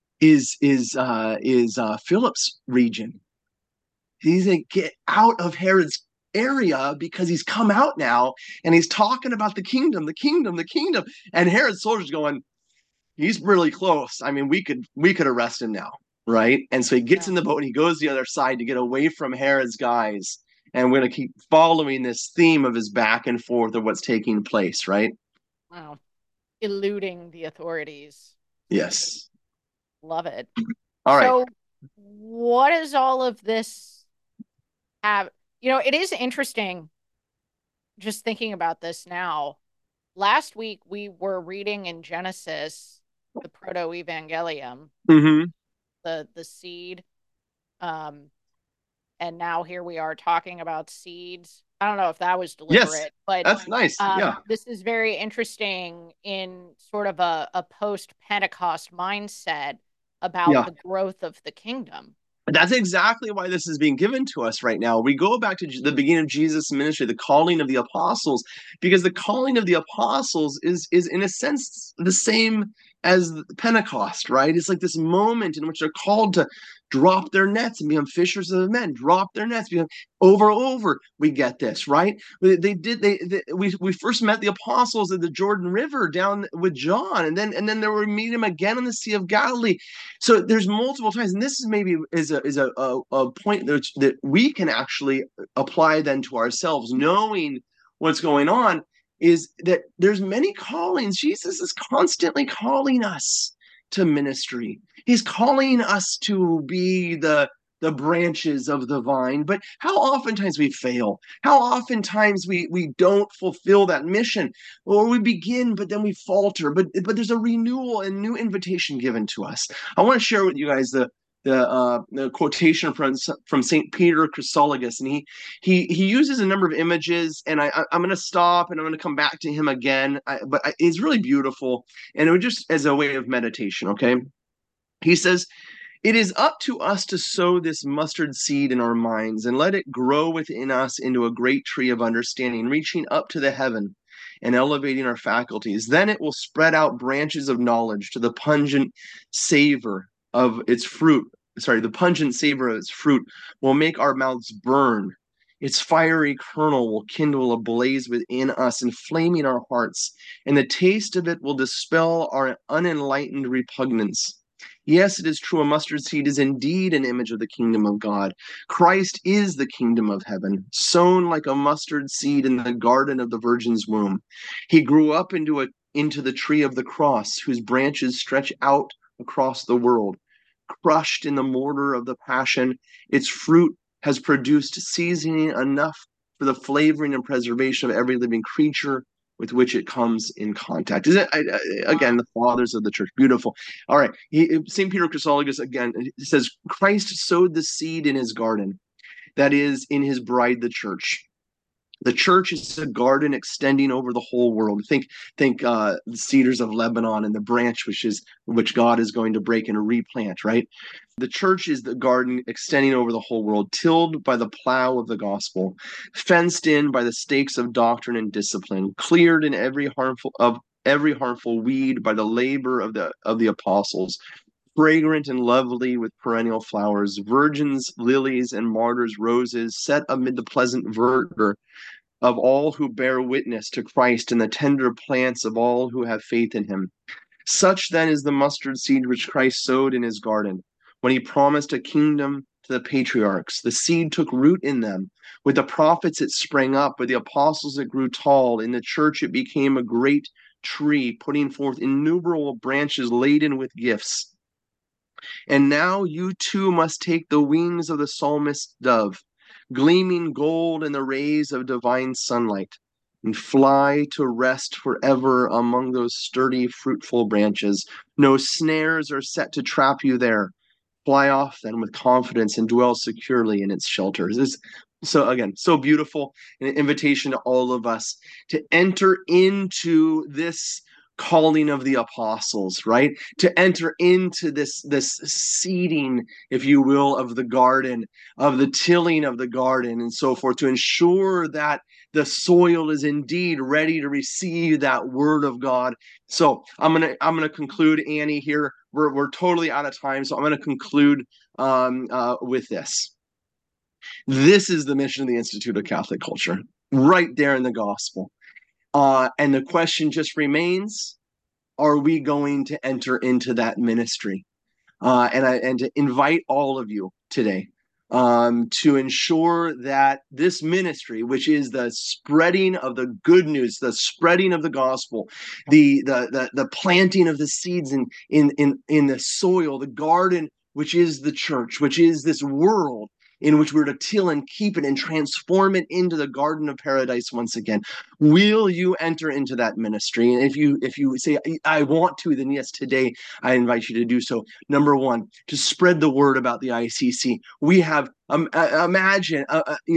Is Philip's region. He's going to get out of Herod's area because he's come out now and he's talking about the kingdom, the kingdom, the kingdom. And Herod's soldiers going, he's really close. I mean, we could arrest him now, right? And so he gets Yeah. in the boat and he goes the other side to get away from Herod's guys. And we're going to keep following this theme of his back and forth of what's taking place, right? Wow. Eluding the authorities. Yes. Love it. All right. So, what does all of this have? It is interesting just thinking about this now. Last week, we were reading in Genesis the Proto-Evangelium, Mm-hmm. the seed. Um, and now here we are talking about seeds. I don't know if that was Yes. deliberate, but That's nice. Yeah. this is very interesting in sort of a post-Pentecost mindset about Yeah. the growth of the kingdom. That's exactly why this is being given to us right now. We go back to the beginning of Jesus' ministry, the calling of the apostles, because the calling of the apostles is in a sense the same as Pentecost, right? It's like this moment in which they're called to drop their nets and become fishers of men, drop their nets, become over. We get this, right? We first met the apostles at the Jordan River down with John, and then there we meet him again on the Sea of Galilee. So there's multiple times, and this is maybe is a point that we can actually apply then to ourselves, knowing what's going on, is that there's many callings. Jesus is constantly calling us to ministry. He's calling us to be the branches of the vine, but how oftentimes we fail, how oftentimes we don't fulfill that mission, or we begin but then we falter, but there's a renewal and new invitation given to us. I want to share with you guys the quotation from Saint Peter Chrysologus, and he uses a number of images, and I'm going to stop and I'm going to come back to him again, but it's really beautiful, and it was just as a way of meditation. Okay, he says, "It is up to us to sow this mustard seed in our minds and let it grow within us into a great tree of understanding, reaching up to the heaven and elevating our faculties. Then it will spread out branches of knowledge to the pungent savor of its fruit. Sorry, the pungent savor of its fruit will make our mouths burn. Its fiery kernel will kindle a blaze within us, inflaming our hearts, and the taste of it will dispel our unenlightened repugnance. Yes, it is true, a mustard seed is indeed an image of the kingdom of God. Christ is the kingdom of heaven, sown like a mustard seed in the garden of the Virgin's womb. He grew up into the tree of the cross, whose branches stretch out across the world. Crushed in the mortar of the passion, its fruit has produced seasoning enough for the flavoring and preservation of every living creature with which it comes in contact." Is it again Wow. the fathers of the church? Beautiful. All right, Saint Peter Chrysologus again says, "Christ sowed the seed in his garden, that is, in his bride, the church. The church is a garden extending over the whole world. Think the cedars of Lebanon and the branch which God is going to break and replant, right? The church is the garden extending over the whole world, tilled by the plow of the gospel, fenced in by the stakes of doctrine and discipline, cleared in every harmful weed by the labor of the apostles, fragrant and lovely with perennial flowers, virgins, lilies, and martyrs' roses, set amid the pleasant verdure of all who bear witness to Christ and the tender plants of all who have faith in him. Such then is the mustard seed which Christ sowed in his garden. When he promised a kingdom to the patriarchs, the seed took root in them. With the prophets it sprang up, with the apostles it grew tall. In the church it became a great tree, putting forth innumerable branches laden with gifts. And now you too must take the wings of the psalmist's dove, gleaming gold in the rays of divine sunlight, and fly to rest forever among those sturdy, fruitful branches. No snares are set to trap you there. fly off then with confidence and dwell securely in its shelters. So again, so beautiful, and an invitation to all of us to enter into this calling of the apostles, right? To enter into this seeding, if you will, of the garden, of the tilling of the garden and so forth, to ensure that the soil is indeed ready to receive that word of God. So I'm gonna conclude, Annie. Here we're totally out of time, so I'm gonna conclude with this. This is the mission of the Institute of Catholic Culture, right there in the gospel. And the question just remains: are we going to enter into that ministry? And to invite all of you today to ensure that this ministry, which is the spreading of the good news, the spreading of the gospel, the planting of the seeds in the soil, the garden, which is the church, which is this world in which we're to till and keep it and transform it into the garden of paradise once again. Will you enter into that ministry? And if you say, I want to, then yes, today I invite you to do so. Number one, to spread the word about the ICC. We have imagine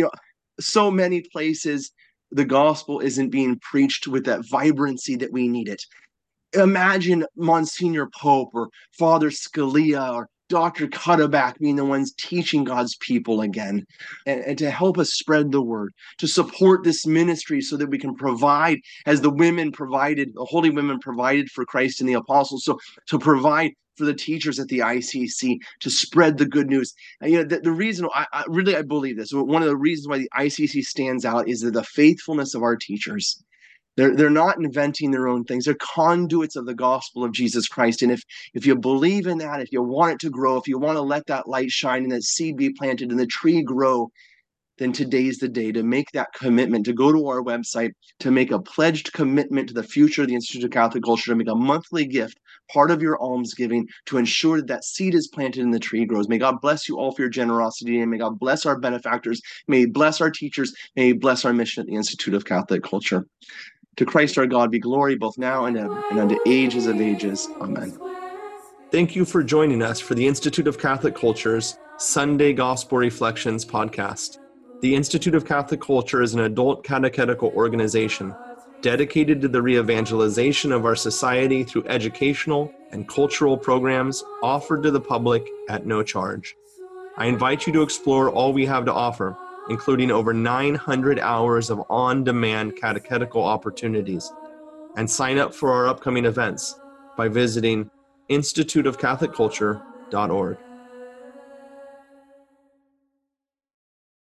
so many places the gospel isn't being preached with that vibrancy that we need it. Imagine Monsignor Pope or Father Scalia or Dr. Cuddeback being the ones teaching God's people again, and to help us spread the word, to support this ministry so that we can provide, as the women provided, the holy women provided for Christ and the apostles, so to provide for the teachers at the ICC to spread the good news. And, the reason I believe this, one of the reasons why the ICC stands out is that the faithfulness of our teachers. They're not inventing their own things. They're conduits of the gospel of Jesus Christ. And if you believe in that, if you want it to grow, if you want to let that light shine and that seed be planted and the tree grow, then today's the day to make that commitment, to go to our website, to make a pledged commitment to the future of the Institute of Catholic Culture, to make a monthly gift, part of your almsgiving, to ensure that that seed is planted and the tree grows. May God bless you all for your generosity, and may God bless our benefactors. May He bless our teachers. May He bless our mission at the Institute of Catholic Culture. To Christ our God be glory both now and ever, and unto ages of ages. Amen. Thank you for joining us for the Institute of Catholic Culture's Sunday Gospel Reflections podcast. The Institute of Catholic Culture is an adult catechetical organization dedicated to the re-evangelization of our society through educational and cultural programs offered to the public at no charge. I invite you to explore all we have to offer, including over 900 hours of on-demand catechetical opportunities, and sign up for our upcoming events by visiting instituteofcatholicculture.org.